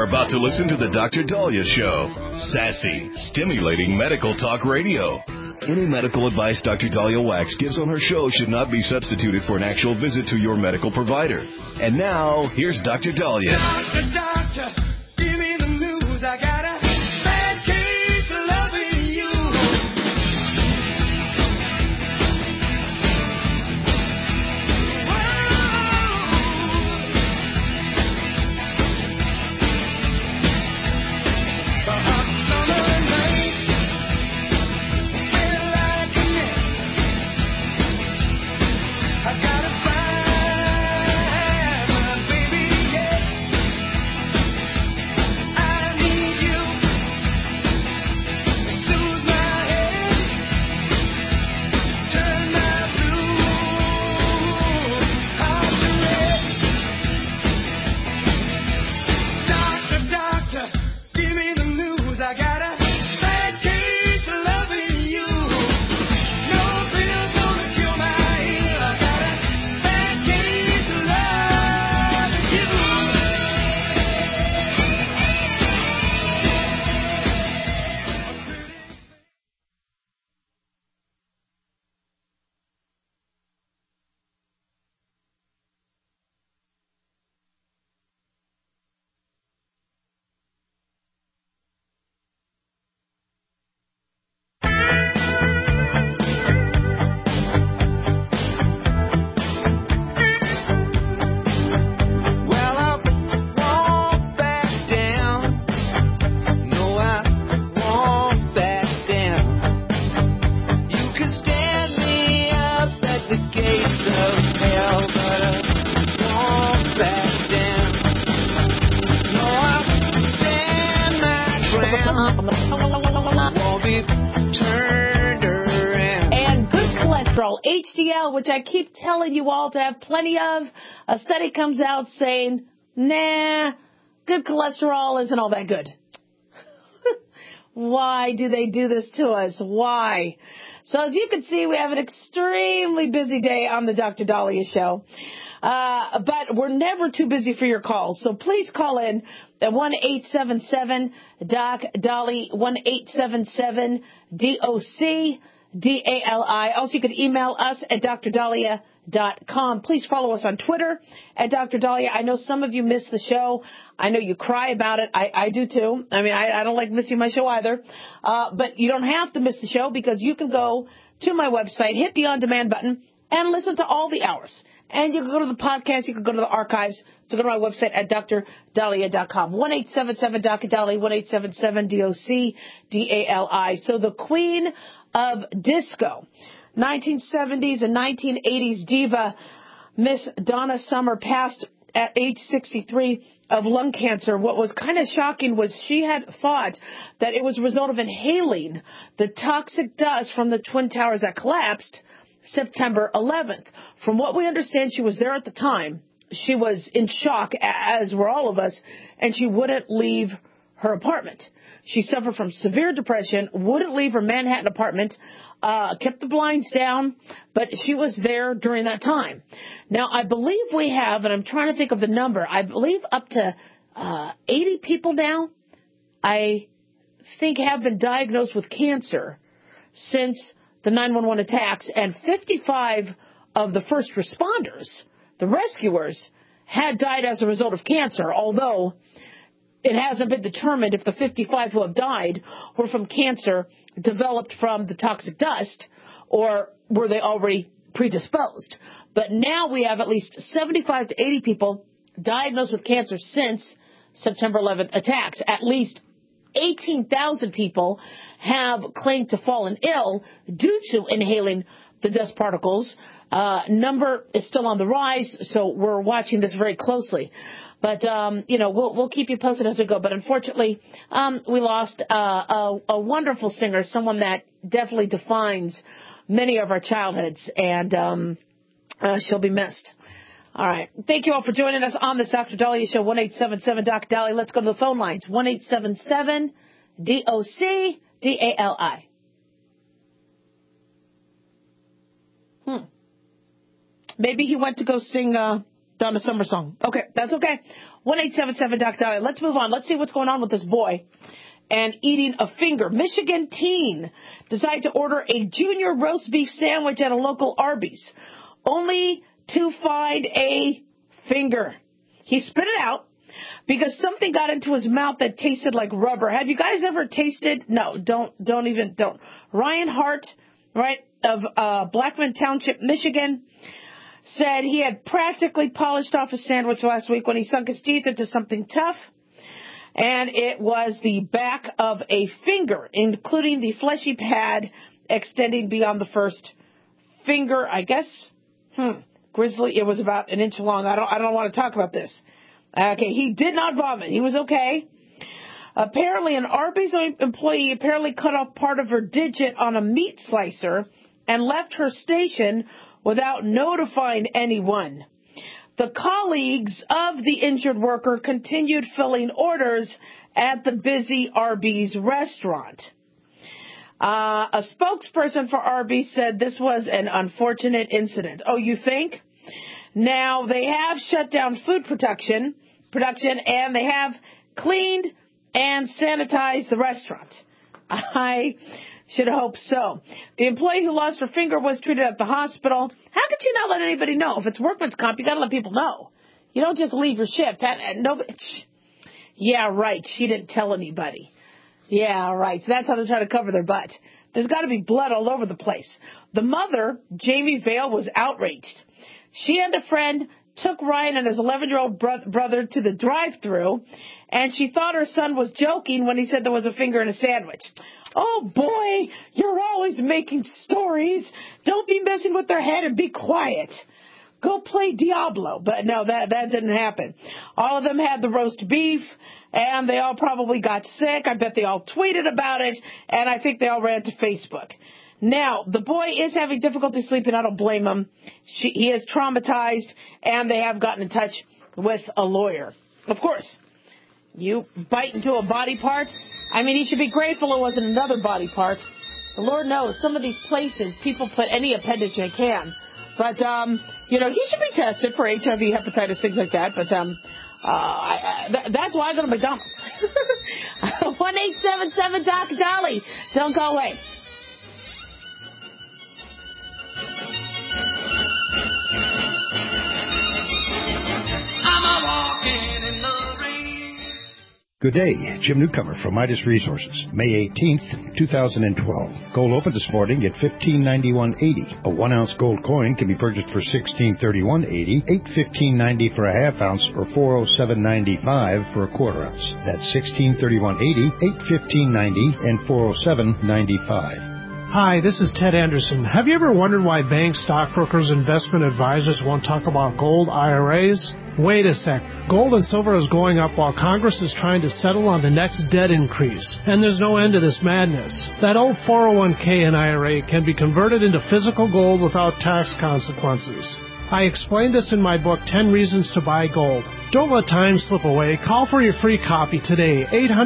are about to listen to the Dr. Dahlia Show. Sassy, stimulating medical talk radio. Any medical advice Dr. Dahlia Wax gives on her show should not be substituted for an actual visit to your medical provider. And now, here's Dr. Dahlia. Doctor, give me the news. I got a bad case of loving you. The hot summer night feel like a mess. I gotta find my baby, yeah. I need you to soothe my head, turn my blue heart to red. Doctor, give me the news. I got a bad case of loving you. No pills gonna cure my ill. I got a bad case of loving you. Well, I won't back down. No, I won't back down. You can stand me up at the gates of hell, but I won't back down. No, I'll stand my ground. Won't be turned around. And good cholesterol, HDL, which I keep telling you all to have plenty of. A study comes out saying, nah, good cholesterol isn't all that good. Why do they do this to us? Why? So as you can see, we have an extremely busy day on the Dr. Dahlia Show. But we're never too busy for your calls. So please call in at 1-877-DOC-DALI, 1-877-DOC-DALI. Also, you can email us at drdahlia.com. Please follow us on Twitter at Dr. Dahlia. I know some of you miss the show. I know you cry about it. I do too. I mean, I don't like missing my show either. But you don't have to miss the show because you can go to my website, hit the on-demand button, and listen to all the hours. And you can go to the podcast, you can go to the archives. So go to my website at drdahlia.com. 1-877-DOC-DALI, 1-877-DOC-DALI. So the queen of disco, 1970s and 1980s diva, Miss Donna Summer, passed at age 63 of lung cancer. What was kind of shocking was she had thought that it was a result of inhaling the toxic dust from the Twin Towers that collapsed September 11th. From what we understand, she was there at the time. She was in shock, as were all of us, and she wouldn't leave her apartment. She suffered from severe depression, wouldn't leave her Manhattan apartment, kept the blinds down, but she was there during that time. Now, I believe we have, and I'm trying to think of the number, I believe up to 80 people now, I think, have been diagnosed with cancer since the 911 attacks, and 55 of the first responders, the rescuers, had died as a result of cancer, although it hasn't been determined if the 55 who have died were from cancer developed from the toxic dust or were they already predisposed. But now we have at least 75 to 80 people diagnosed with cancer since September 11th attacks. At least 18,000 people have claimed to fallen ill due to inhaling the dust particles. Number is still on the rise, so we're watching this very closely. But, we'll keep you posted as we go. But unfortunately, we lost a wonderful singer, someone that definitely defines many of our childhoods, and she'll be missed. All right. Thank you all for joining us on this Dr. Dahlia Show, 1-877-DOC-DALI. Let's go to the phone lines, 1-877-DOC-DALI. Maybe he went to go sing Donna Summer song. Okay, that's okay. 1-877-Dr. Let's move on. Let's see what's going on with this boy and eating a finger. Michigan teen decided to order a junior roast beef sandwich at a local Arby's, only to find a finger. He spit it out because something got into his mouth that tasted like rubber. Have you guys ever tasted? No, don't. Ryan Hart, right, of Blackman Township, Michigan, said he had practically polished off a sandwich last week when he sunk his teeth into something tough, and it was the back of a finger, including the fleshy pad extending beyond the first finger, I guess. Grizzly, it was about an inch long. I don't want to talk about this. Okay, he did not vomit. He was okay. Apparently, an Arby's employee cut off part of her digit on a meat slicer and left her station without notifying anyone. The colleagues of the injured worker continued filling orders at the busy Arby's restaurant. A spokesperson for Arby's said this was an unfortunate incident. Oh, you think? Now, they have shut down food production, and they have cleaned and sanitized the restaurant. I should hope so. The employee who lost her finger was treated at the hospital. How could you not let anybody know? If it's workman's comp, you got to let people know. You don't just leave your shift. Yeah, right. She didn't tell anybody. Yeah, right. So that's how they're trying to cover their butt. There's got to be blood all over the place. The mother, Jamie Vale, was outraged. She and a friend took Ryan and his 11-year-old brother to the drive-thru, and she thought her son was joking when he said there was a finger in a sandwich. Oh, boy, you're always making stories. Don't be messing with their head and be quiet. Go play Diablo. But no, that didn't happen. All of them had the roast beef, and they all probably got sick. I bet they all tweeted about it, and I think they all ran to Facebook. Now, the boy is having difficulty sleeping. I don't blame him. He is traumatized, and they have gotten in touch with a lawyer. Of course, you bite into a body part. I mean, he should be grateful it wasn't another body part. The Lord knows, some of these places, people put any appendage they can. But, he should be tested for HIV, hepatitis, things like that. But that's why I go to McDonald's. 1-877-Dr. Dolly. Don't go away. I'm a walking in the rain. Good day, Jim Newcomer from Midas Resources, May 18th, 2012. Gold opened this morning at $1591.80. A 1-ounce gold coin can be purchased for $1631.80, $815.90 for a half ounce, or $407.95 for a quarter ounce. That's $1631.80, $815.90, and $407.95. Hi, this is Ted Anderson. Have you ever wondered why banks, stockbrokers, investment advisors won't talk about gold IRAs? Wait a sec. Gold and silver is going up while Congress is trying to settle on the next debt increase. And there's no end to this madness. That old 401k and IRA can be converted into physical gold without tax consequences. I explained this in my book, 10 Reasons to Buy Gold. Don't let time slip away. Call for your free copy today,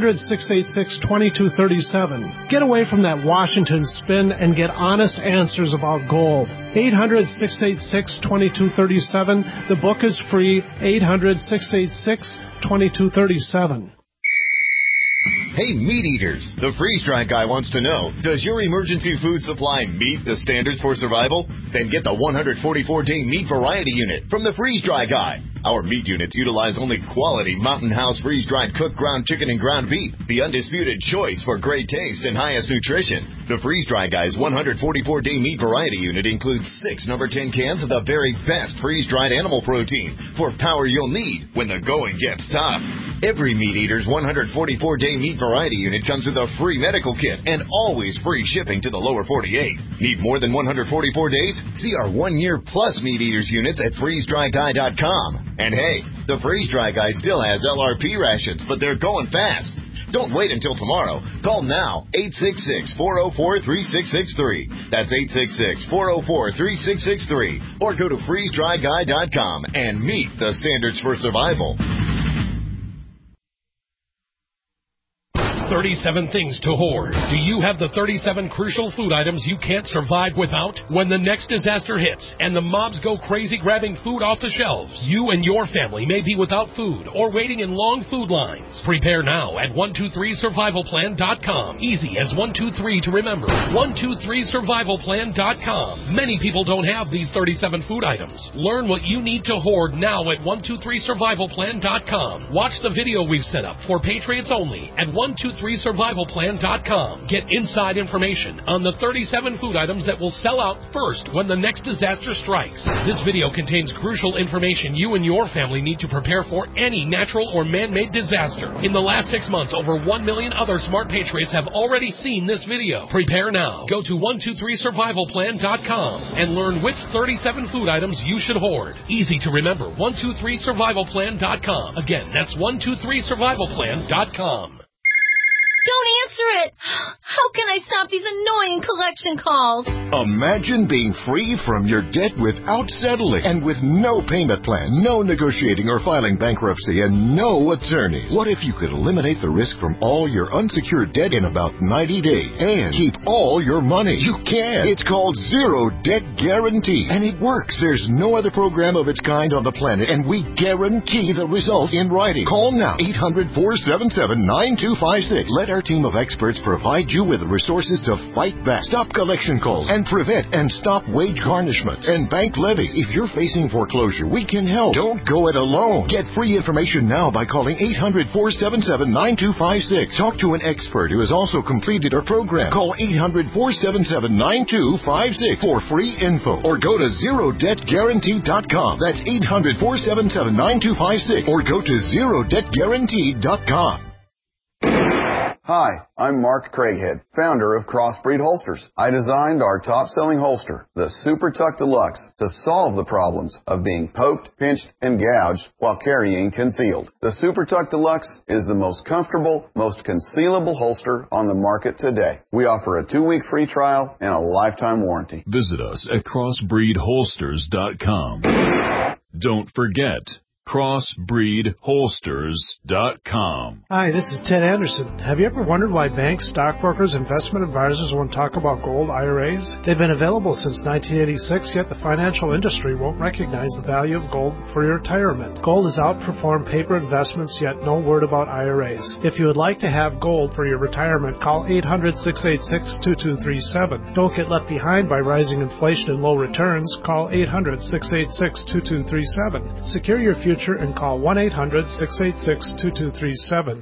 800-686-2237. Get away from that Washington spin and get honest answers about gold. 800-686-2237. The book is free, 800-686-2237. Hey, meat eaters! The Freeze Dry Guy wants to know, does your emergency food supply meet the standards for survival? Then get the 144-day meat variety unit from the Freeze Dry Guy. Our meat units utilize only quality Mountain House freeze-dried cooked ground chicken and ground beef, the undisputed choice for great taste and highest nutrition. The Freeze Dry Guy's 144-day meat variety unit includes 6 number 10 cans of the very best freeze-dried animal protein for power you'll need when the going gets tough. Every meat eater's 144-day meat variety unit comes with a free medical kit and always free shipping to the lower 48. Need more than 144 days? See our 1-year plus meat eaters units at freezedryguy.com. And hey, the Freeze Dry Guy still has LRP rations, but they're going fast. Don't wait until tomorrow. Call now, 866-404-3663. That's 866-404-3663. Or go to freezedryguy.com and meet the standards for survival. 37 things to hoard. Do you have the 37 crucial food items you can't survive without? When the next disaster hits and the mobs go crazy grabbing food off the shelves, you and your family may be without food or waiting in long food lines. Prepare now at 123survivalplan.com. Easy as 123 to remember. 123survivalplan.com. Many people don't have these 37 food items. Learn what you need to hoard now at 123survivalplan.com. Watch the video we've set up for Patriots only at 123survivalplan.com. Get inside information on the 37 food items that will sell out first when the next disaster strikes. This video contains crucial information you and your family need to prepare for any natural or man-made disaster. In the last 6 months, over 1 million other smart patriots have already seen this video. Prepare now. Go to 123survivalplan.com and learn which 37 food items you should hoard. Easy to remember. 123survivalplan.com. Again, that's 123survivalplan.com. Don't answer it! How can I stop these annoying collection calls? Imagine being free from your debt without settling and with no payment plan, no negotiating or filing bankruptcy, and no attorneys. What if you could eliminate the risk from all your unsecured debt in about 90 days and keep all your money? You can. It's called Zero Debt Guarantee, and it works. There's no other program of its kind on the planet, and we guarantee the results in writing. Call now, 800-477-9256. Let our team of experts provide you with the resources to fight back, stop collection calls, and prevent and stop wage garnishments and bank levies. If you're facing foreclosure, we can help. Don't go it alone. Get free information now by calling 800-477-9256. Talk to an expert who has also completed our program. Call 800-477-9256 for free info, or go to ZeroDebtGuarantee.com. That's 800-477-9256, or go to ZeroDebtGuarantee.com. Hi, I'm Mark Craighead, founder of Crossbreed Holsters. I designed our top-selling holster, the Super Tuck Deluxe, to solve the problems of being poked, pinched, and gouged while carrying concealed. The Super Tuck Deluxe is the most comfortable, most concealable holster on the market today. We offer a 2-week free trial and a lifetime warranty. Visit us at crossbreedholsters.com. Don't forget, crossbreedholsters.com. Hi, this is Ted Anderson. Have you ever wondered why banks, stockbrokers, investment advisors won't talk about gold IRAs? They've been available since 1986, yet the financial industry won't recognize the value of gold for your retirement. Gold has outperformed paper investments, yet no word about IRAs. If you would like to have gold for your retirement, call 800-686-2237. Don't get left behind by rising inflation and low returns. Call 800-686-2237. Secure your future and call 1-800-686-2237.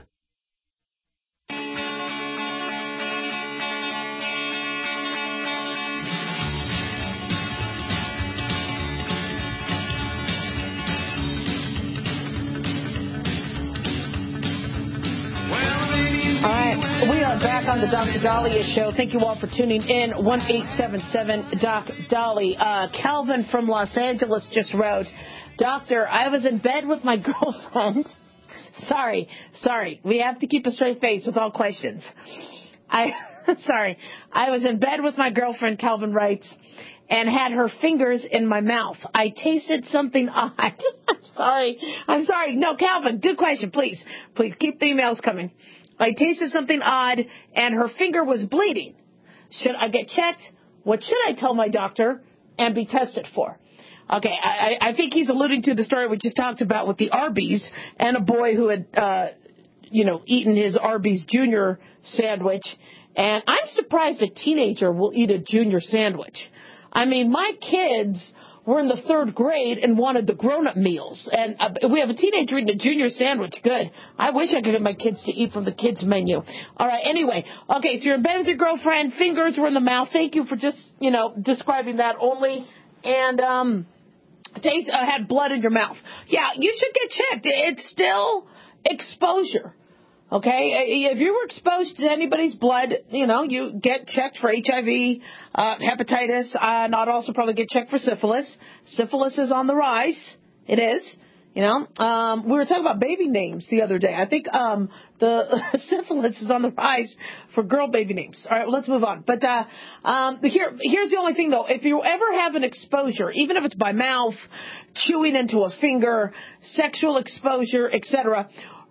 We are back on the Dr. Dahlia Show. Thank you all for tuning in. 1-877-DOC-DOLLY. Calvin from Los Angeles just wrote, Doctor, I was in bed with my girlfriend. Sorry. We have to keep a straight face with all questions. I was in bed with my girlfriend, Calvin writes, and had her fingers in my mouth. I tasted something odd. I'm sorry. No, Calvin, good question. Please keep the emails coming. I tasted something odd, and her finger was bleeding. Should I get checked? What should I tell my doctor and be tested for? Okay, I think he's alluding to the story we just talked about with the Arby's and a boy who had, eaten his Arby's Junior sandwich. And I'm surprised a teenager will eat a Junior sandwich. I mean, my kids were in the 3rd grade and wanted the grown-up meals. And we have a teenager eating a Junior sandwich. Good. I wish I could get my kids to eat from the kids' menu. All right, anyway. Okay, so you're in bed with your girlfriend. Fingers were in the mouth. Thank you for just, describing that only. And, had blood in your mouth. Yeah, you should get checked. It's still exposure. Okay? If you were exposed to anybody's blood, you get checked for HIV, hepatitis, not also probably get checked for syphilis. Syphilis is on the rise. It is. We were talking about baby names the other day. I think the syphilis is on the rise for girl baby names. All right, well, let's move on. But here's the only thing, though. If you ever have an exposure, even if it's by mouth, chewing into a finger, sexual exposure, etc.,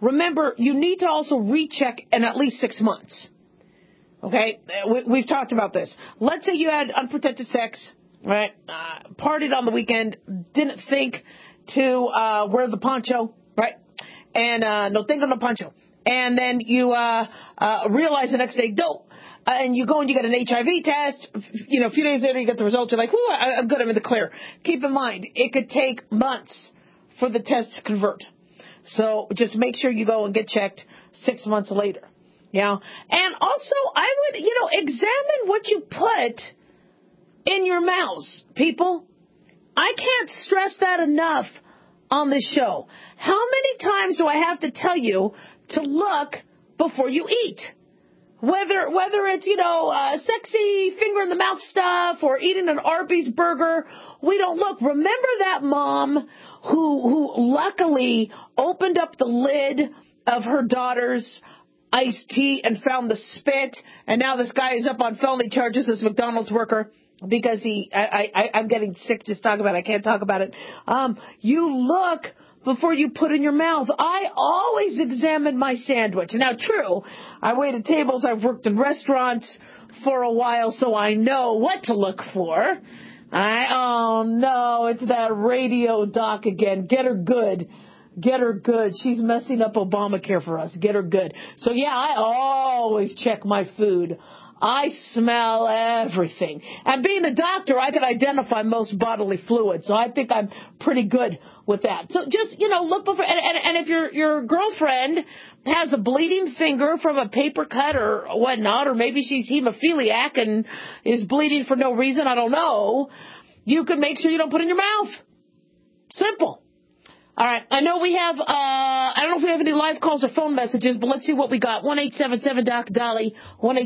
remember, you need to also recheck in at least 6 months. Okay? We've talked about this. Let's say you had unprotected sex, right? Partied on the weekend, didn't think to wear the poncho, right? And no tengo no poncho. And then you realize the next day, no. And you go and you get an HIV test. You know, a few days later you get the results. You're like, "Ooh, I'm good. I'm in the clear." Keep in mind, it could take months for the test to convert. So just make sure you go and get checked 6 months later. Yeah. And also, I would, examine what you put in your mouths, people. I can't stress that enough on this show. How many times do I have to tell you to look before you eat? Whether it's, sexy finger in the mouth stuff or eating an Arby's burger, we don't look. Remember that mom who luckily opened up the lid of her daughter's iced tea and found the spit, and now this guy is up on felony charges as McDonald's worker because I'm getting sick just talking about it. I can't talk about it. You look before you put in your mouth. I always examine my sandwich. Now, true, I waited tables. I've worked in restaurants for a while, so I know what to look for. Oh, no, it's that radio doc again. Get her good. Get her good. She's messing up Obamacare for us. Get her good. So, yeah, I always check my food. I smell everything. And being a doctor, I can identify most bodily fluids. So I think I'm pretty good with that. So just, look before. And if your girlfriend has a bleeding finger from a paper cut or whatnot, or maybe she's hemophiliac and is bleeding for no reason, I don't know, you can make sure you don't put it in your mouth. Simple. All right. I know we have, I don't know if we have any live calls or phone messages, but let's see what we got. 1-877-DOC-DOLLY,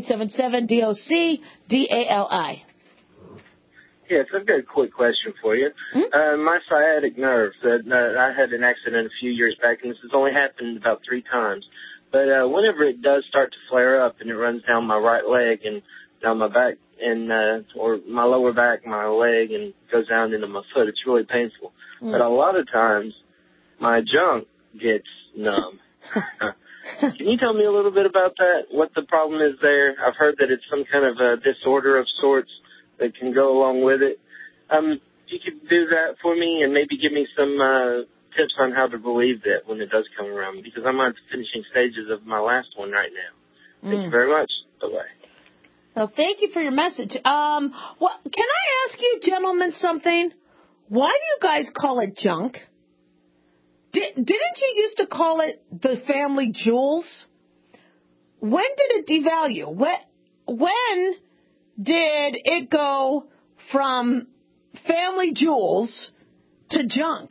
1-877-DOC-DALI. Yes, I've got a quick question for you. My sciatic nerve, I had an accident a few years back, and this has only happened about 3 times. But whenever it does start to flare up and it runs down my right leg and down my back and or my lower back, my leg, and goes down into my foot, it's really painful. But a lot of times, my junk gets numb. Can you tell me a little bit about that, what the problem is there? I've heard that it's some kind of a disorder of sorts that can go along with it. If you could do that for me and maybe give me some tips on how to relieve that when it does come around, because I'm on the finishing stages of my last one right now. Thank you very much. Bye-bye. Well, thank you for your message. Can I ask you gentlemen something? Why do you guys call it junk? Didn't you used to call it the family jewels? When did it devalue? When did it go from family jewels to junk?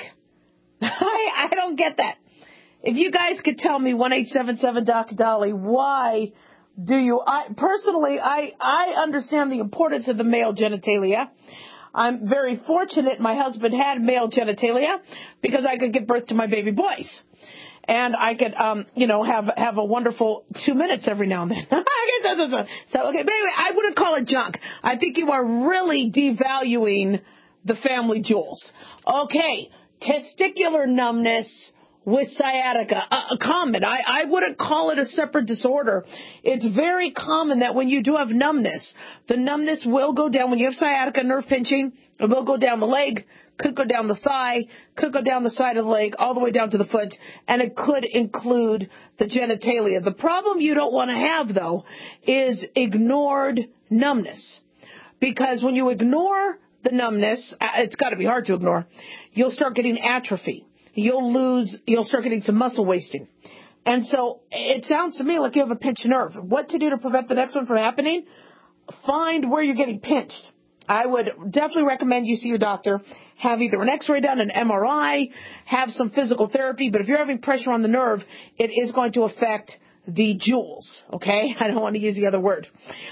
I don't get that. If you guys could tell me, 1-877-DOC-DOLLY, why do you? Personally, I understand the importance of the male genitalia. I'm very fortunate my husband had male genitalia because I could give birth to my baby boys. And I could, have a wonderful 2 minutes every now and then. So, okay, but anyway, I wouldn't call it junk. I think you are really devaluing the family jewels. Okay, testicular numbness with sciatica, common. I wouldn't call it a separate disorder. It's very common that when you do have numbness, the numbness will go down. When you have sciatica, nerve pinching, it will go down the leg, could go down the thigh, could go down the side of the leg, all the way down to the foot, and it could include the genitalia. The problem you don't want to have, though, is ignored numbness. Because when you ignore the numbness, it's got to be hard to ignore, you'll start getting atrophy. You'll start getting some muscle wasting. And so it sounds to me like you have a pinched nerve. What to do to prevent the next one from happening? Find where you're getting pinched. I would definitely recommend you see your doctor, have either an x-ray done, an MRI, have some physical therapy. But if you're having pressure on the nerve, it is going to affect the jewels. Okay? I don't want to use the other word.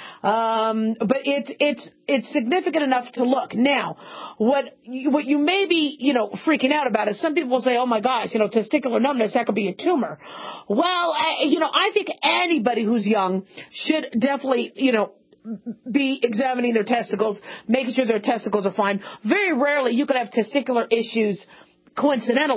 But it's significant enough to look. Now, what you may be, freaking out about is some people will say, oh my gosh, testicular numbness, that could be a tumor. Well, I think anybody who's young should definitely, be examining their testicles, making sure their testicles are fine. Very rarely you could have testicular issues coincidentally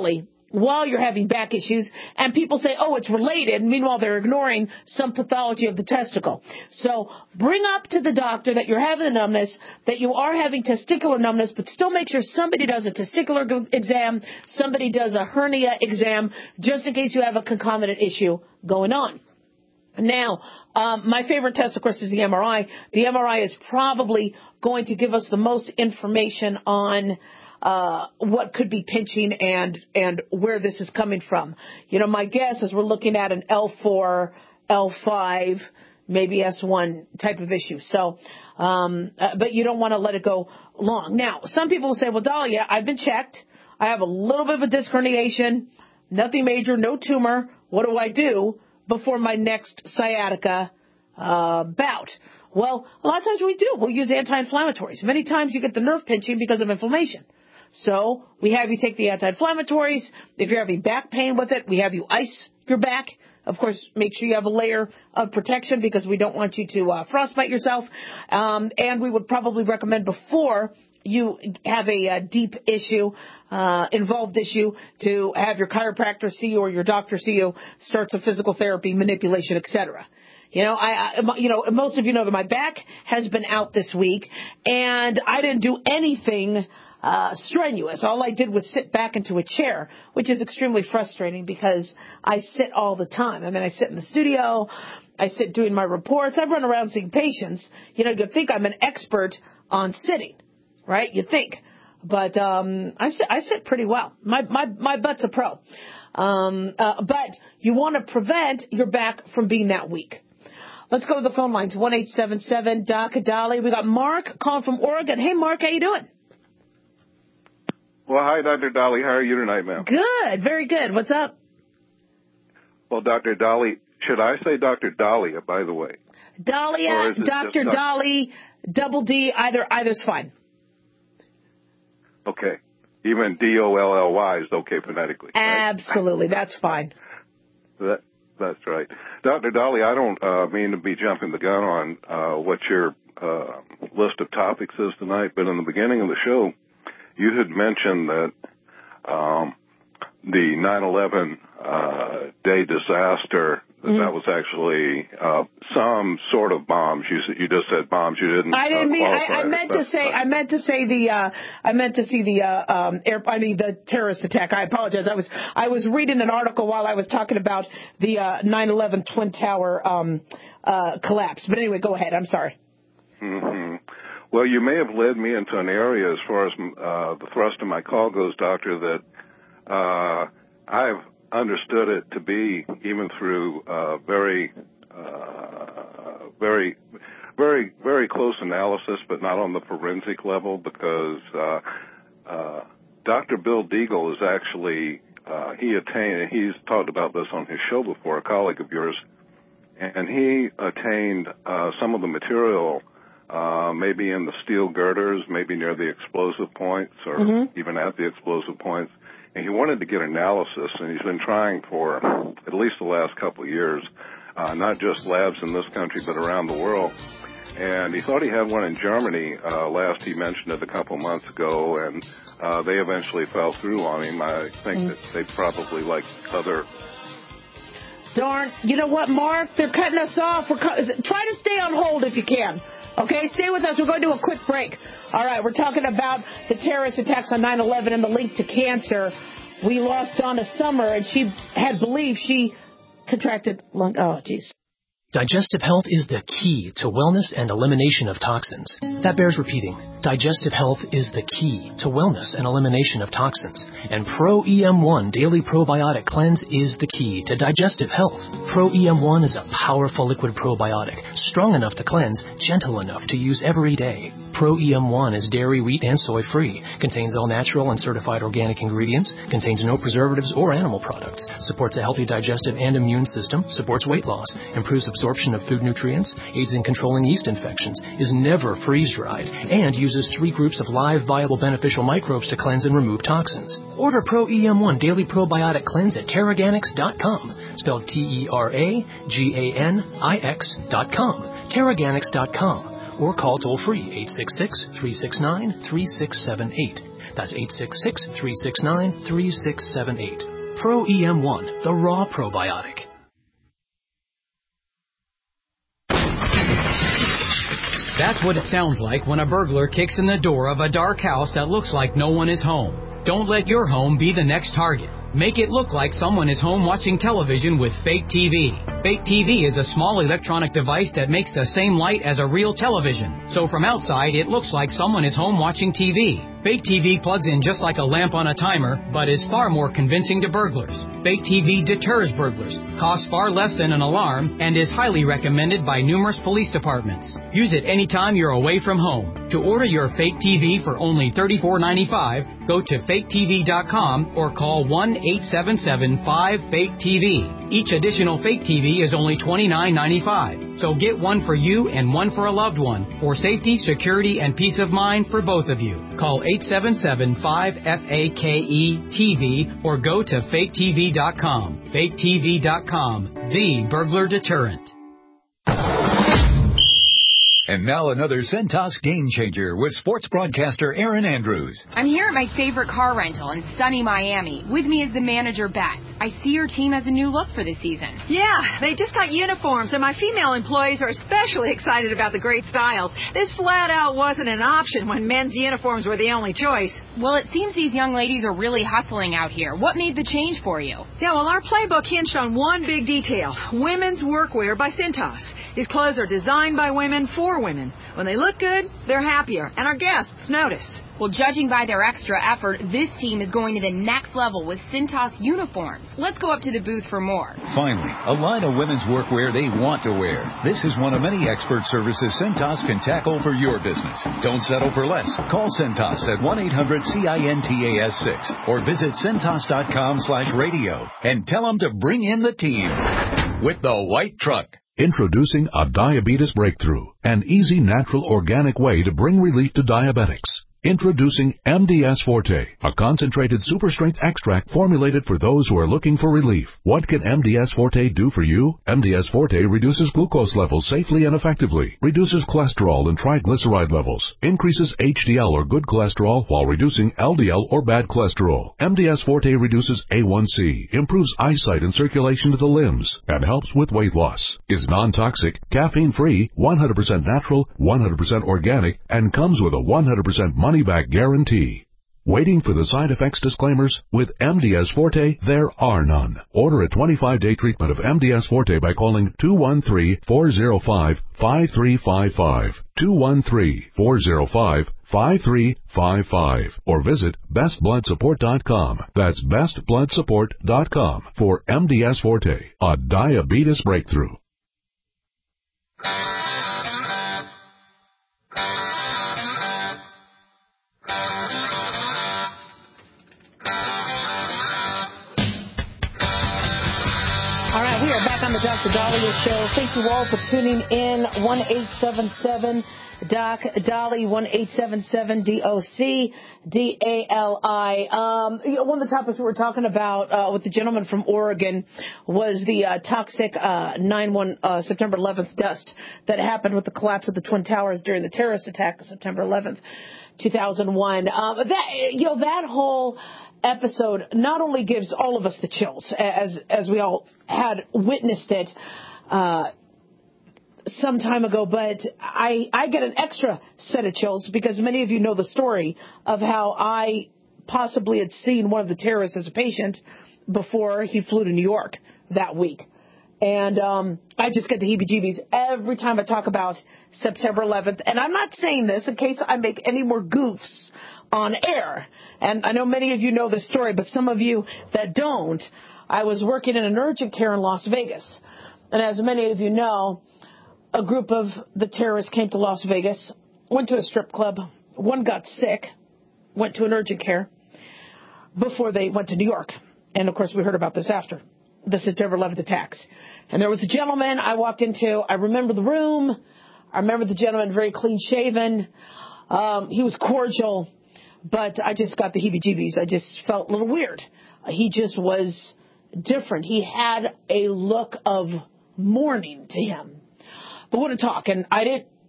while you're having back issues, and people say, oh, it's related. Meanwhile, they're ignoring some pathology of the testicle. So bring up to the doctor that you're having a numbness, that you are having testicular numbness, but still make sure somebody does a testicular exam, somebody does a hernia exam, just in case you have a concomitant issue going on. Now, my favorite test, of course, is the MRI. The MRI is probably going to give us the most information on what could be pinching and where this is coming from. You know, my guess is we're looking at an L4, L5, maybe S1 type of issue. So, but you don't want to let it go long. Now, some people will say, well, Dahlia, I've been checked. I have a little bit of a disc herniation, nothing major, no tumor. What do I do before my next sciatica bout? Well, a lot of times we do. We'll use anti-inflammatories. Many times you get the nerve pinching because of inflammation. So we have you take the anti-inflammatories. If you're having back pain with it, we have you ice your back. Of course, make sure you have a layer of protection because we don't want you to frostbite yourself. And we would probably recommend before you have a deep issue, involved issue, to have your chiropractor see you or your doctor see you, start some physical therapy, manipulation, etc. You know, most of you know that my back has been out this week, and I didn't do anything strenuous. All I did was sit back into a chair, which is extremely frustrating because I sit all the time. I mean, I sit in the studio, I sit doing my reports, I run around seeing patients. You know, you'd think I'm an expert on sitting, right? You'd think. But I sit pretty well. My butt's a pro. But you want to prevent your back from being that weak. Let's go to the phone lines, 1-877-DOC-DOLLY. We got Mark calling from Oregon. Hey, Mark, how you doing? Well, hi, Dr. Dolly. How are you tonight, ma'am? Good, very good. What's up? Well, Dr. Dolly, should I say Dr. Dahlia, by the way? Dahlia, Dr. Dolly, double D, either's fine. Okay. Even D-O-L-L-Y is okay phonetically. Right? Absolutely, that's fine. That's right. Dr. Dolly, I don't mean to be jumping the gun on what your list of topics is tonight, but in the beginning of the show, you had mentioned that the 9/11 day disaster, that was actually some sort of bombs. You just said bombs. You didn't. I didn't mean. I meant to say the terrorist attack. I apologize. I was reading an article while I was talking about the 9/11 Twin Tower collapse. But anyway, go ahead. I'm sorry. Mm-hmm. Well, you may have led me into an area as far as the thrust of my call goes, Doctor, that I've understood it to be, even through very close analysis, but not on the forensic level, because Dr. Bill Deagle is actually, he's talked about this on his show before, a colleague of yours, and he attained some of the material maybe in the steel girders, maybe near the explosive points, or even at the explosive points. And he wanted to get analysis, and he's been trying for at least the last couple of years, not just labs in this country, but around the world. And he thought he had one in Germany. Last he mentioned it a couple months ago, and they eventually fell through on him. I think that they probably like other... Darn. You know what, Mark? They're cutting us off. Try to stay on hold if you can. Okay, stay with us. We're going to do a quick break. All right, we're talking about the terrorist attacks on 9/11 and the link to cancer. We lost Donna Summer, and she had believed she contracted lung. Oh, geez. Digestive health is the key to wellness and elimination of toxins. That bears repeating. Digestive health is the key to wellness and elimination of toxins. And Pro EM1 Daily Probiotic Cleanse is the key to digestive health. Pro EM1 is a powerful liquid probiotic, strong enough to cleanse, gentle enough to use every day. Pro EM1 is dairy, wheat, and soy-free, contains all natural and certified organic ingredients, contains no preservatives or animal products, supports a healthy digestive and immune system, supports weight loss, improves absorption of food nutrients, aids in controlling yeast infections, is never freeze-dried, and uses 3 groups of live, viable, beneficial microbes to cleanse and remove toxins. Order Pro EM1 Daily Probiotic Cleanse at Teraganix.com, spelled Teraganix.com, Teraganix.com. Or call toll-free 866-369-3678. That's 866-369-3678. Pro EM1, the raw probiotic. That's what it sounds like when a burglar kicks in the door of a dark house that looks like no one is home. Don't let your home be the next target. Make it look like someone is home watching television with Fake TV. Fake TV is a small electronic device that makes the same light as a real television. So from outside, it looks like someone is home watching TV. Fake TV plugs in just like a lamp on a timer, but is far more convincing to burglars. Fake TV deters burglars, costs far less than an alarm, and is highly recommended by numerous police departments. Use it anytime you're away from home. To order your Fake TV for only $34.95, go to faketv.com or call 1-877-5-FAKE-TV. Each additional Fake TV is only $29.95. So get one for you and one for a loved one for safety, security, and peace of mind for both of you. Call 877-5-FAKE-TV or go to faketv.com. Faketv.com, the burglar deterrent. And now another Centos game changer with sports broadcaster Aaron Andrews. I'm here at my favorite car rental in sunny Miami. With me is the manager, Beth. I see your team has a new look for this season. Yeah, they just got uniforms, and my female employees are especially excited about the great styles. This flat out wasn't an option when men's uniforms were the only choice. Well, it seems these young ladies are really hustling out here. What made the change for you? Yeah, well, our playbook hinged on one big detail: women's workwear by Cintas. These clothes are designed by women for women. When they look good, they're happier, and our guests notice. Well, judging by their extra effort, this team is going to the next level with Cintas uniforms. Let's go up to the booth for more. Finally, a line of women's workwear they want to wear. This is one of many expert services Cintas can tackle for your business. Don't settle for less. Call Cintas at 1-800-CINTAS-6 or visit Cintas.com/radio and tell them to bring in the team with the white truck. Introducing a diabetes breakthrough, an easy, natural, organic way to bring relief to diabetics. Introducing MDS Forte, a concentrated super strength extract formulated for those who are looking for relief. What can MDS Forte do for you? MDS Forte reduces glucose levels safely and effectively, reduces cholesterol and triglyceride levels, increases HDL or good cholesterol while reducing LDL or bad cholesterol. MDS Forte reduces A1C, improves eyesight and circulation to the limbs, and helps with weight loss. Is non-toxic, caffeine-free, 100% natural, 100% organic, and comes with a 100% money-back guarantee. Waiting for the side effects disclaimers? With MDS Forte, there are none. Order a 25-day treatment of MDS Forte by calling 213-405-5355, 213-405-5355, or visit bestbloodsupport.com. That's bestbloodsupport.com for MDS Forte, a diabetes breakthrough. We are back on the Dr. Daliah Show. Thank you all for tuning in. 1-877-DOC-DALI, 1-877-DOC-DALI. One of the topics we were talking about with the gentleman from Oregon was the toxic September 11th dust that happened with the collapse of the Twin Towers during the terrorist attack of September 11th, 2001. That whole episode not only gives all of us the chills, as we all had witnessed it some time ago, but I get an extra set of chills because many of you know the story of how I possibly had seen one of the terrorists as a patient before he flew to New York that week. And I just get the heebie-jeebies every time I talk about September 11th. And I'm not saying this in case I make any more goofs on air. And I know many of you know this story, but some of you that don't, I was working in an urgent care in Las Vegas. And as many of you know, a group of the terrorists came to Las Vegas, went to a strip club. One got sick, went to an urgent care before they went to New York. And, of course, we heard about this after the September 11th attacks. And there was a gentleman I walked into. I remember the room. I remember the gentleman very clean-shaven. He was cordial, but I just got the heebie-jeebies. I just felt a little weird. He just was different. He had a look of mourning to him. But what a talk. And I didn't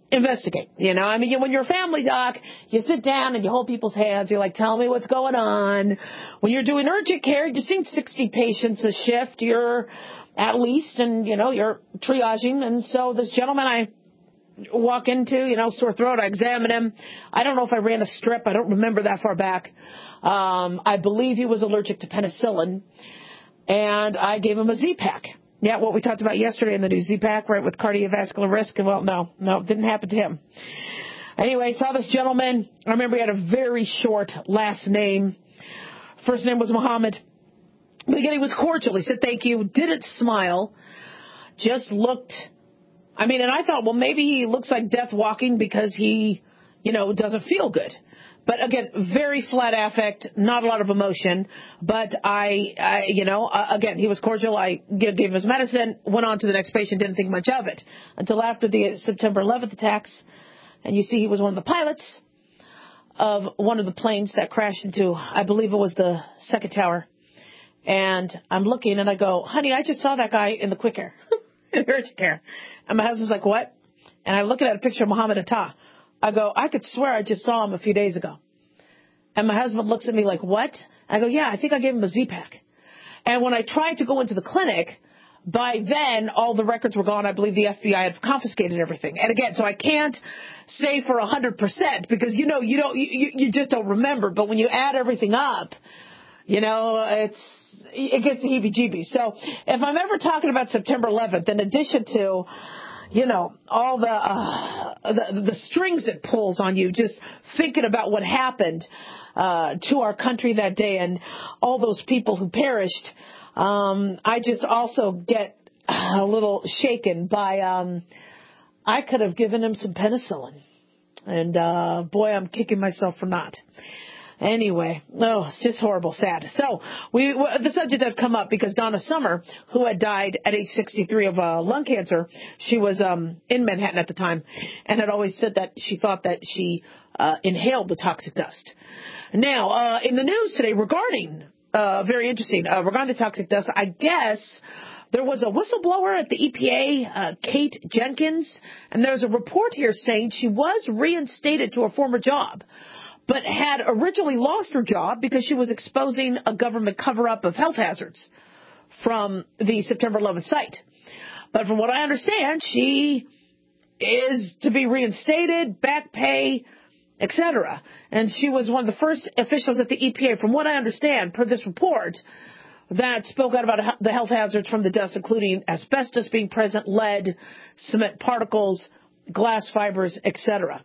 investigate. I mean, when you're a family doc, you sit down and you hold people's hands. You're like, tell me what's going on. When you're doing urgent care, you're seeing 60 patients a shift. You're at least, and, you're triaging. And so this gentleman I walk into, sore throat, I examine him. I don't know if I ran a strip. I don't remember that far back. I believe he was allergic to penicillin. And I gave him a Z-Pack. Yeah, what we talked about yesterday in the new Z-Pack, right, with cardiovascular risk. Well, no, it didn't happen to him. Anyway, saw this gentleman. I remember he had a very short last name. First name was Muhammad. But again, he was cordial. He said thank you. Didn't smile. Just looked. I mean, and I thought, well, maybe he looks like death walking because he, doesn't feel good. But again, very flat affect, not a lot of emotion. But again, he was cordial. I gave him his medicine, went on to the next patient, didn't think much of it until after the September 11th attacks. And you see he was one of the pilots of one of the planes that crashed into, I believe it was the second tower. And I'm looking and I go, honey, I just saw that guy in the quick care, in urgent care. And my husband's like, what? And I look at a picture of Muhammad Atta. I go, I could swear I just saw him a few days ago. And my husband looks at me like, what? I go, yeah, I think I gave him a Z-Pack. And when I tried to go into the clinic, by then all the records were gone. I believe the FBI had confiscated everything. And again, so I can't say for 100% because, you just don't remember. But when you add everything up, it gets the heebie-jeebies. So if I'm ever talking about September 11th, in addition to all the strings it pulls on you, just thinking about what happened to our country that day and all those people who perished, I just also get a little shaken by, I could have given him some penicillin. And, boy, I'm kicking myself for not. Anyway, it's just horrible, sad. So the subject has come up because Donna Summer, who had died at age 63 of lung cancer, she was in Manhattan at the time and had always said that she thought that she inhaled the toxic dust. Now, in the news today regarding, very interesting, regarding the toxic dust, I guess there was a whistleblower at the EPA, Kate Jenkins, and there's a report here saying she was reinstated to her former job, but had originally lost her job because she was exposing a government cover-up of health hazards from the September 11th site. But from what I understand, she is to be reinstated, back pay, etc. And she was one of the first officials at the EPA, from what I understand, per this report, that spoke out about the health hazards from the dust, including asbestos being present, lead, cement particles, glass fibers, etc.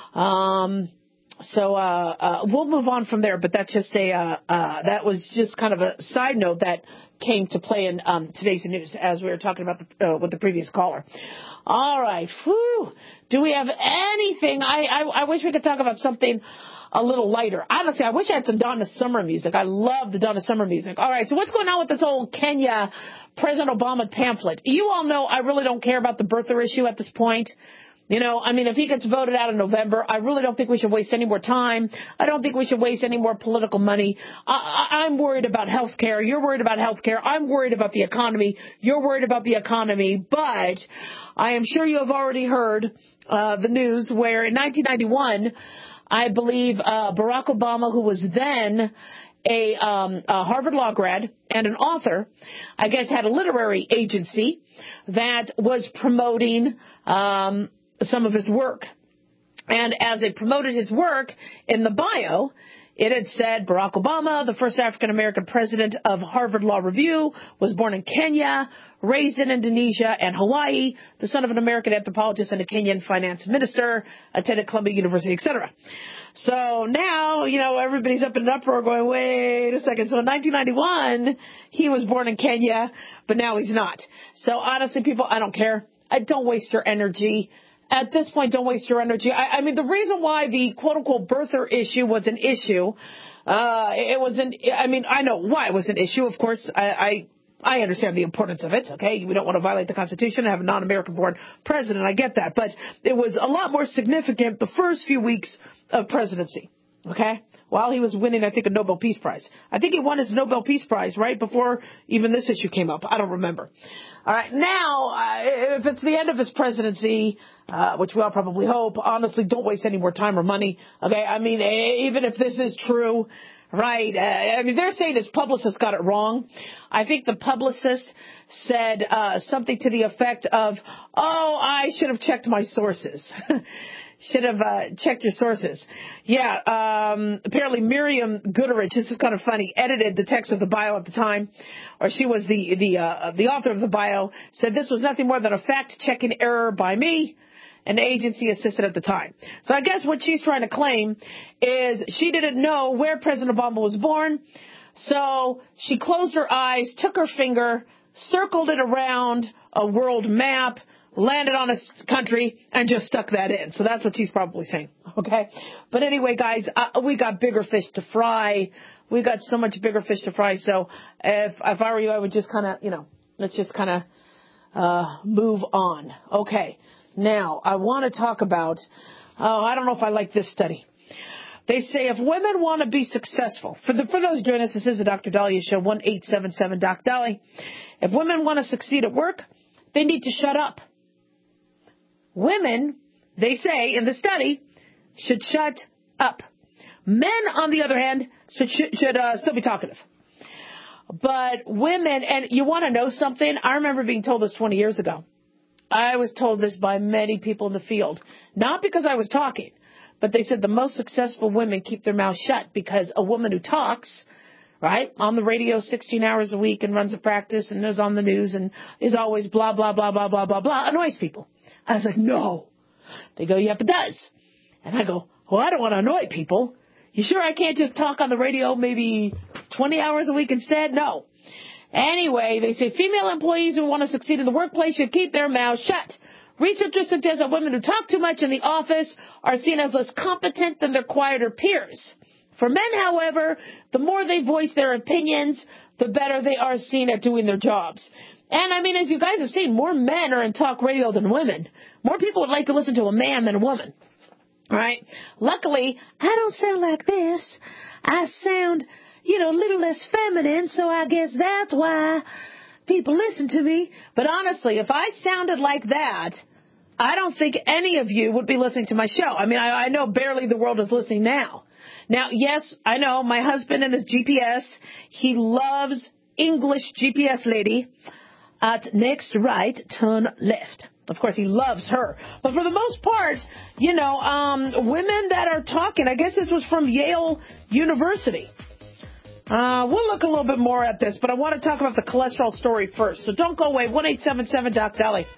So we'll move on from there, but that's just that was just kind of a side note that came to play in today's news as we were talking about with the previous caller. All right. Whew. Do we have anything? I wish we could talk about something a little lighter. Honestly, I wish I had some Donna Summer music. I love the Donna Summer music. All right. So what's going on with this whole Kenya President Obama pamphlet? You all know I really don't care about the birther issue at this point. If he gets voted out in November, I really don't think we should waste any more time. I don't think we should waste any more political money. I'm worried about health care. You're worried about health care. I'm worried about the economy. You're worried about the economy. But I am sure you have already heard the news where in 1991, I believe Barack Obama, who was then a Harvard Law grad and an author, I guess had a literary agency that was promoting some of his work. And as they promoted his work in the bio, it had said Barack Obama, the first African-American president of Harvard Law Review, was born in Kenya, raised in Indonesia and Hawaii, the son of an American anthropologist and a Kenyan finance minister, attended Columbia University, etc. So now, everybody's up in an uproar going, wait a second. So in 1991, he was born in Kenya, but now he's not. So honestly, people, I don't care. Don't waste your energy. At this point, don't waste your energy. I mean, the reason why the quote-unquote birther issue was an issue, I know why it was an issue. Of course, I understand the importance of it, okay? We don't want to violate the Constitution and have a non-American born president. I get that. But it was a lot more significant the first few weeks of presidency, Okay? While he was winning, I think, a Nobel Peace Prize. I think he won his Nobel Peace Prize right before even this issue came up. I don't remember. All right. Now, if it's the end of his presidency, which we all probably hope, honestly, don't waste any more time or money. Okay? I mean, even if this is true, right? I mean, they're saying his publicist got it wrong. I think the publicist said something to the effect of, oh, I should have checked my sources. Should have checked your sources. Yeah, apparently Miriam Goodrich, this is kind of funny, edited the text of the bio at the time, or she was the author of the bio, said this was nothing more than a fact-checking error by me, an agency assistant at the time. So I guess what she's trying to claim is she didn't know where President Obama was born, so she closed her eyes, took her finger, circled it around a world map, landed on a country, and just stuck that in. So that's what she's probably saying. Okay? But anyway, guys, we got bigger fish to fry. We got so much bigger fish to fry. So if I were you, I would just kind of, let's just kind of move on. Okay. Now, I want to talk about, I don't know if I like this study. They say if women want to be successful, for those joining us, this is the Dr. Dahlia Show, 1-877-DOC-DOLLY. If women want to succeed at work, they need to shut up. Women, they say in the study, should shut up. Men, on the other hand, should still be talkative. But women, and you want to know something? I remember being told this 20 years ago. I was told this by many people in the field. Not because I was talking, but they said the most successful women keep their mouths shut because a woman who talks, right, on the radio 16 hours a week and runs a practice and is on the news and is always blah, blah, blah, blah, blah, blah, blah, annoys people. I was like, no. They go, yep, it does. And I go, well, I don't want to annoy people. You sure I can't just talk on the radio maybe 20 hours a week instead? No. Anyway, they say female employees who want to succeed in the workplace should keep their mouths shut. Researchers suggest that women who talk too much in the office are seen as less competent than their quieter peers. For men, however, the more they voice their opinions, the better they are seen at doing their jobs. And, I mean, as you guys have seen, more men are in talk radio than women. More people would like to listen to a man than a woman. All right? Luckily, I don't sound like this. I sound, a little less feminine, so I guess that's why people listen to me. But honestly, if I sounded like that, I don't think any of you would be listening to my show. I mean, I know barely the world is listening now. Now, yes, I know my husband and his GPS, he loves English GPS lady. At next right, turn left. Of course, he loves her. But for the most part, women that are talking, I guess this was from Yale University. We'll look a little bit more at this, but I want to talk about the cholesterol story first. So don't go away. 1-877-DOC-DOLLY.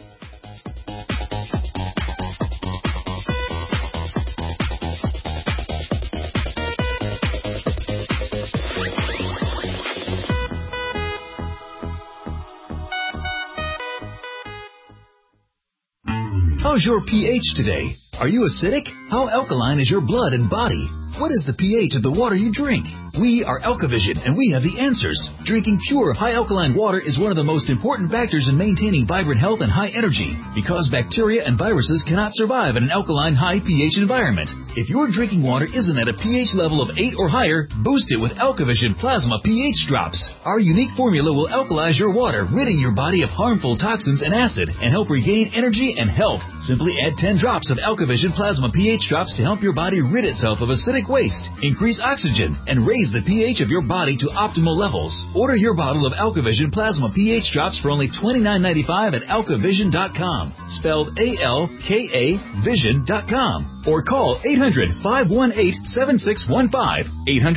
How's your pH today? Are you acidic? How alkaline is your blood and body? What is the pH of the water you drink? We are AlkaVision, and we have the answers. Drinking pure, high-alkaline water is one of the most important factors in maintaining vibrant health and high energy, because bacteria and viruses cannot survive in an alkaline, high pH environment. If your drinking water isn't at a pH level of 8 or higher, boost it with AlkaVision Plasma pH Drops. Our unique formula will alkalize your water, ridding your body of harmful toxins and acid, and help regain energy and health. Simply add 10 drops of AlkaVision Plasma pH Drops to help your body rid itself of acidic waste, increase oxygen, and raise the pH of your body to optimal levels. Order your bottle of AlkaVision Plasma pH Drops for only $29.95 at AlkaVision.com, spelled A-L-K-A Vision.com, or call 800-518-7615,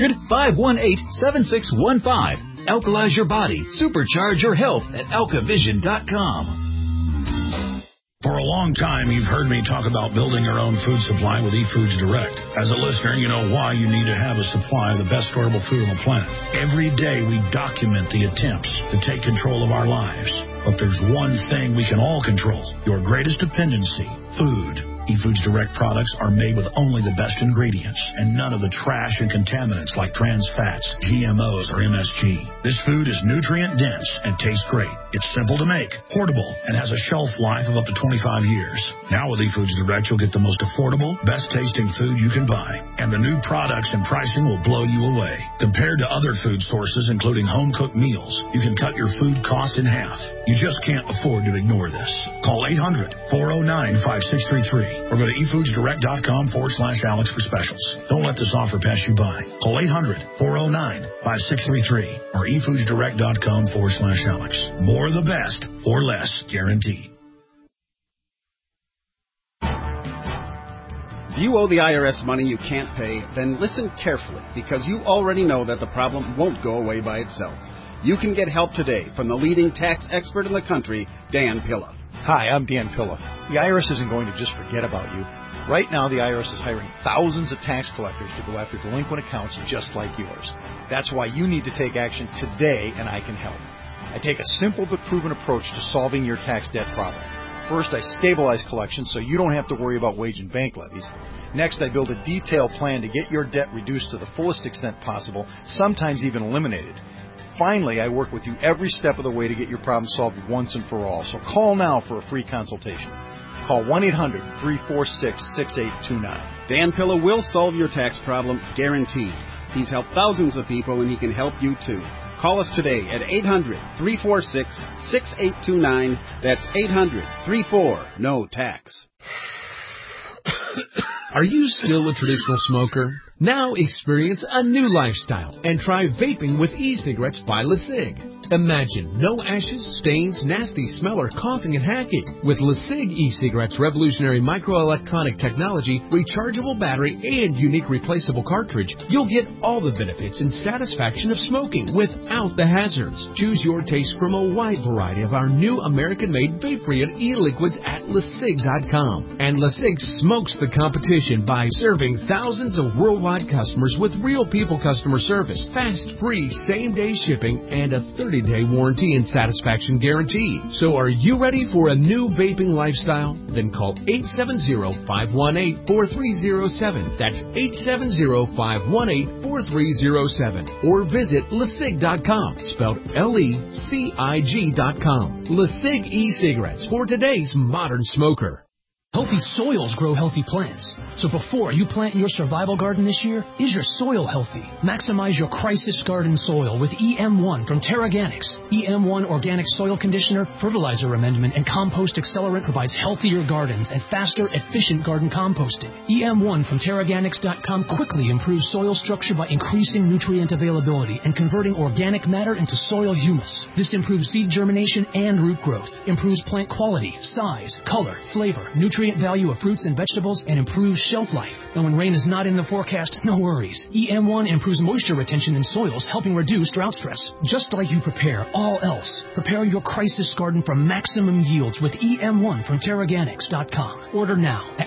800-518-7615. Alkalize your body, supercharge your health at AlkaVision.com. For a long time, you've heard me talk about building your own food supply with eFoods Direct. As a listener, you know why you need to have a supply of the best storable food on the planet. Every day, we document the attempts to take control of our lives. But there's one thing we can all control, your greatest dependency, food. eFoods Direct products are made with only the best ingredients and none of the trash and contaminants like trans fats, GMOs, or MSG. This food is nutrient dense and tastes great. It's simple to make, portable, and has a shelf life of up to 25 years. Now with eFoods Direct, you'll get the most affordable, best tasting food you can buy. And the new products and pricing will blow you away. Compared to other food sources, including home-cooked meals, you can cut your food cost in half. You just can't afford to ignore this. Call 800-409-5633 or go to efoodsdirect.com/Alex for specials. Don't let this offer pass you by. Call 800-409-5633 or efoodsdirect.com/Alex. More of the best for less, guaranteed. If you owe the IRS money you can't pay, then listen carefully, because you already know that the problem won't go away by itself. You can get help today from the leading tax expert in the country, Dan Pilla. Hi, I'm Dan Pilla. The IRS isn't going to just forget about you. Right now, the IRS is hiring thousands of tax collectors to go after delinquent accounts just like yours. That's why you need to take action today, and I can help. I take a simple but proven approach to solving your tax debt problem. First, I stabilize collections so you don't have to worry about wage and bank levies. Next, I build a detailed plan to get your debt reduced to the fullest extent possible, sometimes even eliminated. Finally, I work with you every step of the way to get your problem solved once and for all. So call now for a free consultation. Call 1-800-346-6829. Dan Pilla will solve your tax problem, guaranteed. He's helped thousands of people, and he can help you too. Call us today at 800-346-6829. That's 800-34-NO-TAX. Are you still a traditional smoker? Now experience a new lifestyle and try vaping with e-cigarettes by LeSig. Imagine no ashes, stains, nasty smell, or coughing and hacking. With LeSig e-cigarettes' revolutionary microelectronic technology, rechargeable battery, and unique replaceable cartridge, you'll get all the benefits and satisfaction of smoking without the hazards. Choose your taste from a wide variety of our new American-made vape-free e-liquids at LeSig.com. And LeSig smokes the competition by serving thousands of worldwide customers with real people customer service, fast, free, same-day shipping, and a 30-day warranty and satisfaction guarantee. So are you ready for a new vaping lifestyle? Then call 870-518-4307. That's 870-518-4307. Or visit LeSig.com, spelled LECIG.com. LeSig e-cigarettes for today's modern smoker. Healthy soils grow healthy plants. So before you plant your survival garden this year, is your soil healthy? Maximize your crisis garden soil with EM1 from Terraganics. EM1 Organic Soil Conditioner, Fertilizer Amendment, and Compost Accelerant provides healthier gardens and faster, efficient garden composting. EM1 from Terraganics.com quickly improves soil structure by increasing nutrient availability and converting organic matter into soil humus. This improves seed germination and root growth, improves plant quality, size, color, flavor, nutrient value of fruits and vegetables, and improves shelf life. And when rain is not in the forecast, no worries. EM1 improves moisture retention in soils, helping reduce drought stress. Just like you prepare all else, prepare your crisis garden for maximum yields with EM1 from Terraganics.com. Order now at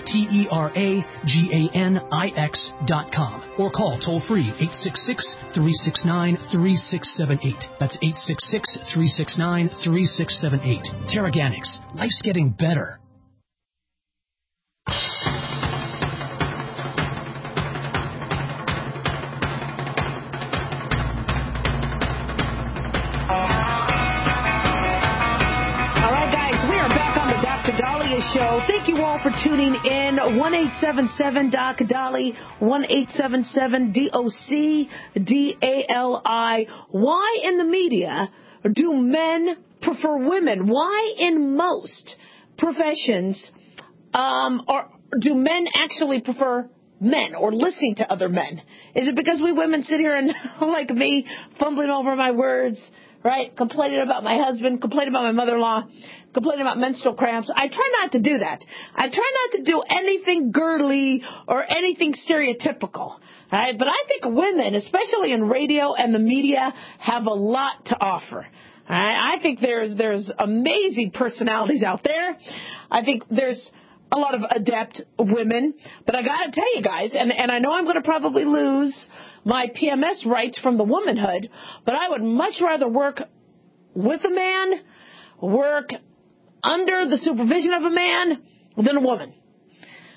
TERAGANIX.com or call toll-free 866-369-3678. That's 866-369-3678. Terraganics. Life's getting better. Show. Thank you all for tuning in. 1-877-DOC-DOLLY, 1-877-DOC-DALI. Why in the media do men prefer women? Why in most professions or do men actually prefer men or listening to other men? Is it because we women sit here and, like me, fumbling over my words, right? Complaining about my husband, complaining about my mother-in-law, complaining about menstrual cramps. I try not to do that. I try not to do anything girly or anything stereotypical. Right? But I think women, especially in radio and the media, have a lot to offer. I think there's amazing personalities out there. I think there's a lot of adept women. But I got to tell you guys, and I know I'm going to probably lose my PMS rights from the womanhood, but I would much rather work with a man, work under the supervision of a man than a woman.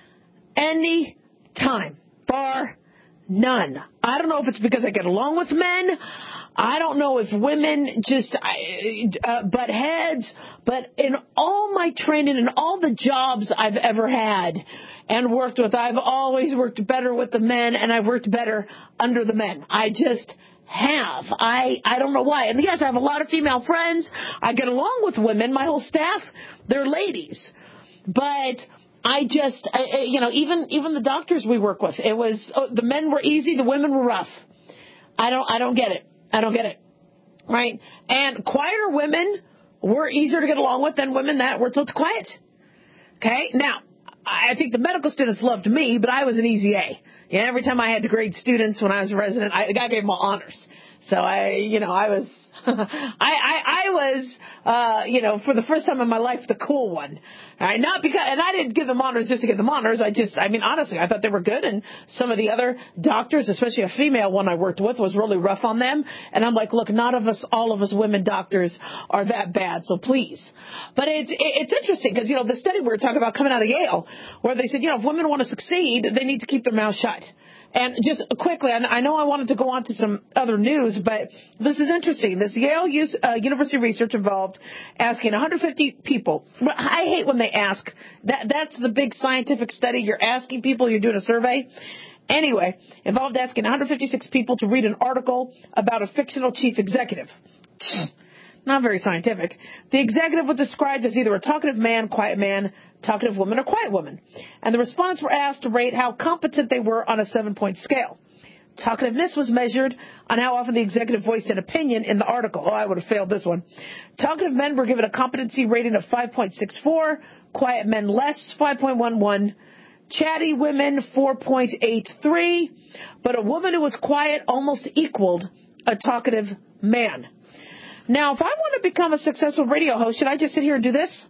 Any time. Bar none. I don't know if it's because I get along with men. I don't know if women just butt heads. But in all my training and all the jobs I've ever had and worked with, I've always worked better with the men, and I've worked better under the men. I just have. I don't know why. And yes, I have a lot of female friends. I get along with women. My whole staff, they're ladies. But I just, even the doctors we work with, it was, the men were easy, the women were rough. I don't get it. I don't get it. Right? And quieter women were easier to get along with than women that were told to quiet. Okay? Now, I think the medical students loved me, but I was an easy A. Yeah, every time I had to grade students when I was a resident, I gave them all honors. So I was, for the first time in my life, the cool one. All right, not because, and I didn't give them honors just to give them honors. Honestly, I thought they were good. And some of the other doctors, especially a female one I worked with, was really rough on them. And I'm like, look, all of us women doctors are that bad. So please. But it's interesting because, the study we were talking about coming out of Yale, where they said, if women want to succeed, they need to keep their mouth shut. And just quickly, I know I wanted to go on to some other news, but this is interesting. This Yale University research involved asking 150 people. I hate when they ask. That's the big scientific study. You're asking people, you're doing a survey. Anyway, involved asking 156 people to read an article about a fictional chief executive. Not very scientific. The executive was described as either a talkative man, quiet man, talkative woman, or quiet woman. And the respondents were asked to rate how competent they were on a 7-point scale. Talkativeness was measured on how often the executive voiced an opinion in the article. Oh, I would have failed this one. Talkative men were given a competency rating of 5.64, quiet men less, 5.11, chatty women 4.83, but a woman who was quiet almost equaled a talkative man. Now, if I want to become a successful radio host, should I just sit here and do this?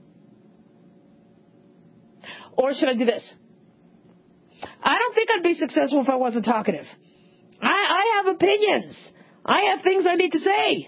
Or should I do this? I don't think I'd be successful if I wasn't talkative. I have opinions. I have things I need to say.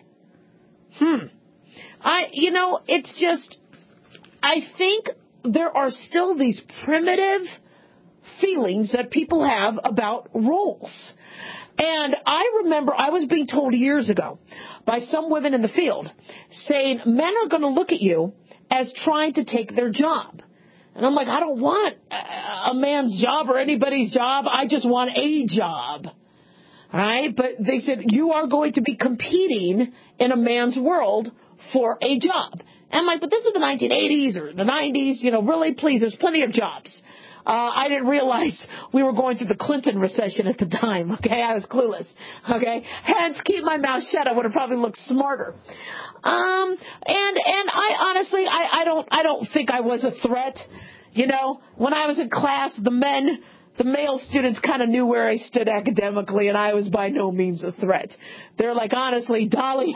It's just, I think there are still these primitive feelings that people have about roles. And I remember I was being told years ago by some women in the field saying men are going to look at you as trying to take their job. And I'm like, I don't want a man's job or anybody's job. I just want a job. All right? But they said, you are going to be competing in a man's world for a job. And I'm like, but this is the 1980s or the 90s. Really, please, there's plenty of jobs. I didn't realize we were going through the Clinton recession at the time. Okay, I was clueless. Okay, hence keep my mouth shut. I would have probably looked smarter. And I honestly, I don't think I was a threat. When I was in class, the male students kind of knew where I stood academically, and I was by no means a threat. They're like, honestly, Dahlia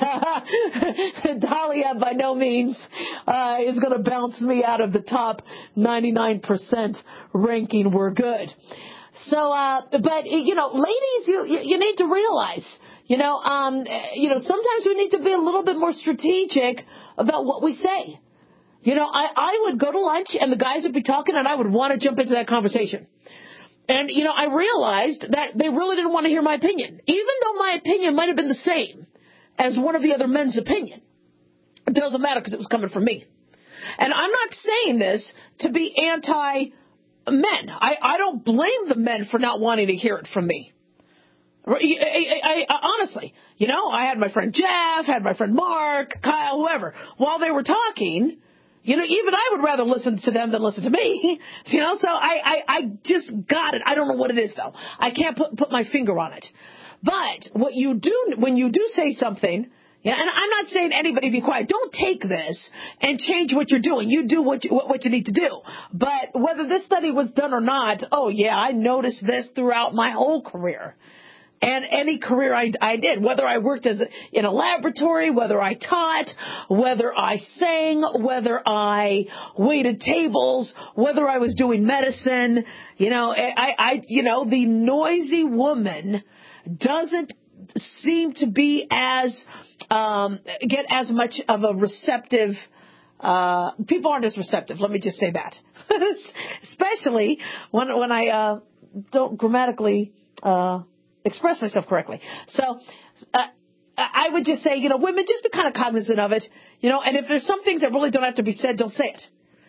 by no means is going to bounce me out of the top 99% ranking. We're good. So, but ladies, you need to realize, sometimes we need to be a little bit more strategic about what we say. I would go to lunch and the guys would be talking, and I would want to jump into that conversation. And, I realized that they really didn't want to hear my opinion, even though my opinion might have been the same as one of the other men's opinion. It doesn't matter because it was coming from me. And I'm not saying this to be anti-men. I don't blame the men for not wanting to hear it from me. I honestly, I had my friend Jeff, had my friend Mark, Kyle, whoever. While they were talking, even I would rather listen to them than listen to me. So I just got it. I don't know what it is, though. I can't put my finger on it. But what you do, when you do say something, and I'm not saying anybody be quiet. Don't take this and change what you're doing. You do what you need to do. But whether this study was done or not, I noticed this throughout my whole career. And any career I did, whether I worked in a laboratory, whether I taught, whether I sang, whether I waited tables, whether I was doing medicine, the noisy woman doesn't seem to be get as much of a receptive, people aren't as receptive, let me just say that. Especially especially when I don't grammatically express myself correctly. So I would just say, women, just be kind of cognizant of it, and if there's some things that really don't have to be said, don't say it.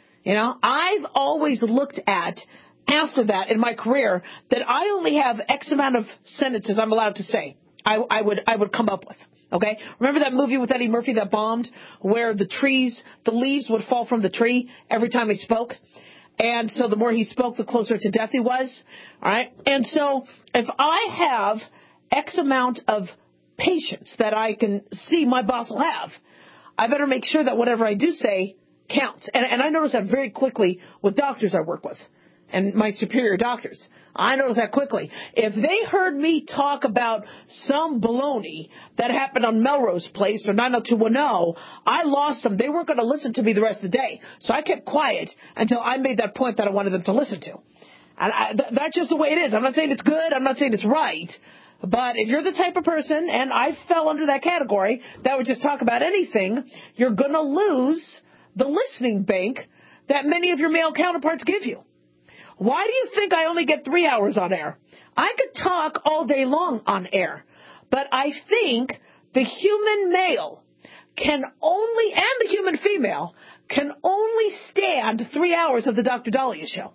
I've always looked at, after that in my career, that I only have X amount of sentences I'm allowed to say. I would come up with. Okay? Remember that movie with Eddie Murphy that bombed, where the leaves would fall from the tree every time he spoke? And so the more he spoke, the closer to death he was. All right? And so if I have X amount of patience that I can see my boss will have, I better make sure that whatever I do say counts. And I notice that very quickly with doctors I work with and my superior doctors. I notice that quickly. If they heard me talk about some baloney that happened on Melrose Place or 90210, I lost them. They weren't going to listen to me the rest of the day. So I kept quiet until I made that point that I wanted them to listen to. And that's just the way it is. I'm not saying it's good. I'm not saying it's right. But if you're the type of person, and I fell under that category, that would just talk about anything, you're going to lose the listening bank that many of your male counterparts give you. Why do you think I only get 3 hours on air? I could talk all day long on air, but I think the human male and the human female can only stand 3 hours of the Dr. Dahlia Show.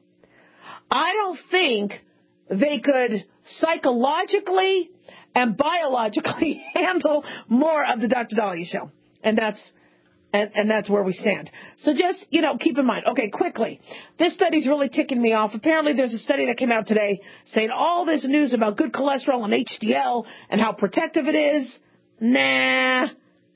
I don't think they could psychologically and biologically handle more of the Dr. Dahlia Show. And that's where we stand. So just, keep in mind. Okay, quickly. This study's really ticking me off. Apparently there's a study that came out today saying all this news about good cholesterol and HDL and how protective it is. Nah,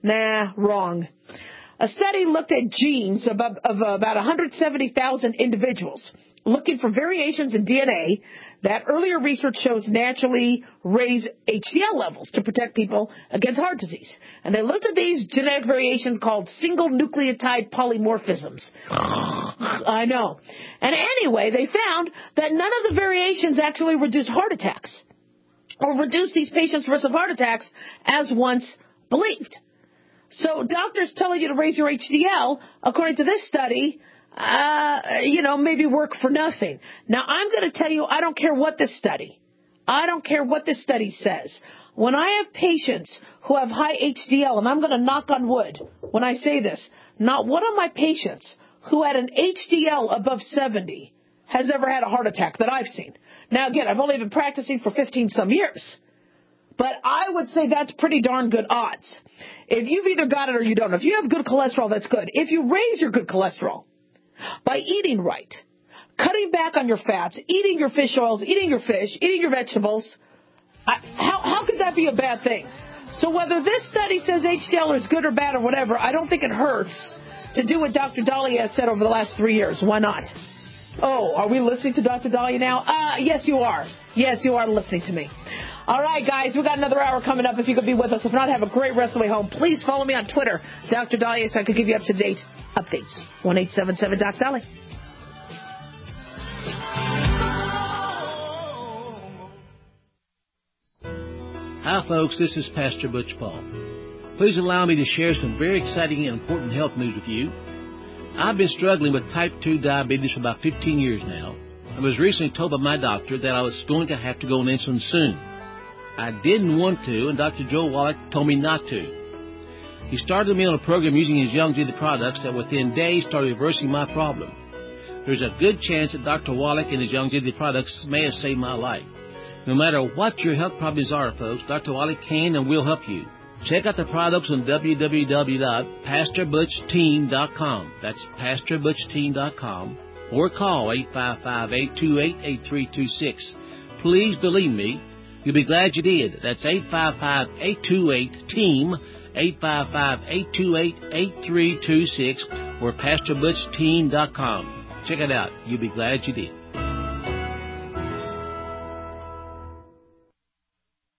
wrong. A study looked at genes of about 170,000 individuals, looking for variations in DNA that earlier research shows naturally raise HDL levels to protect people against heart disease. And they looked at these genetic variations called single nucleotide polymorphisms. I know. And anyway, they found that none of the variations actually reduce heart attacks or reduce these patients' risk of heart attacks as once believed. So doctors telling you to raise your HDL, according to this study, maybe work for nothing. Now, I'm going to tell you, I don't care what this study says. When I have patients who have high HDL, and I'm going to knock on wood when I say this, not one of my patients who had an HDL above 70 has ever had a heart attack that I've seen. Now, again, I've only been practicing for 15-some years, but I would say that's pretty darn good odds. If you've either got it or you don't. If you have good cholesterol, that's good. If you raise your good cholesterol by eating right, cutting back on your fats, eating your fish oils, eating your fish, eating your vegetables, how could that be a bad thing? So whether this study says HDL is good or bad or whatever, I don't think it hurts to do what Dr. Dahlia has said over the last 3 years. Why not? Oh, are we listening to Dr. Dahlia now? Yes, you are. Yes, you are listening to me. All right, guys, we've got another hour coming up. If you could be with us. If not, have a great rest of the way home. Please follow me on Twitter, Dr. Dahlia, so I could give you up-to-date updates. 1-877-DOC-DALI. Hi, folks. This is Pastor Butch Paul. Please allow me to share some very exciting and important health news with you. I've been struggling with type 2 diabetes for about 15 years now. I was recently told by my doctor that I was going to have to go on insulin soon. I didn't want to, and Dr. Joe Wallach told me not to. He started me on a program using his Youngevity products that within days started reversing my problem. There's a good chance that Dr. Wallach and his Youngevity products may have saved my life. No matter what your health problems are, folks, Dr. Wallach can and will help you. Check out the products on www.pastorbutchteam.com. That's pastorbutchteam.com. Or call 855-828-8326. Please believe me, you'll be glad you did. That's 855-828-TEAM, 855-828-8326, or pastorbutchteam.com. Check it out. You'll be glad you did.